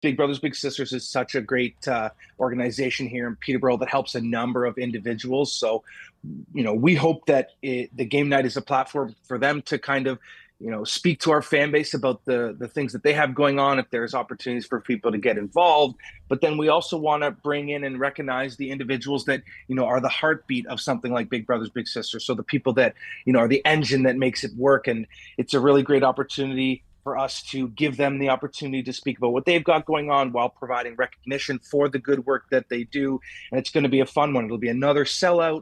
Big Brothers Big Sisters is such a great organization here in Peterborough that helps a number of individuals. So, we hope that the game night is a platform for them to kind of, speak to our fan base about the things that they have going on. If there's opportunities for people to get involved, but then we also want to bring in and recognize the individuals that are the heartbeat of something like Big Brothers Big Sisters. So the people that are the engine that makes it work, and it's a really great opportunity for us to give them the opportunity to speak about what they've got going on while providing recognition for the good work that they do. And it's going to be a fun one. It'll be another sellout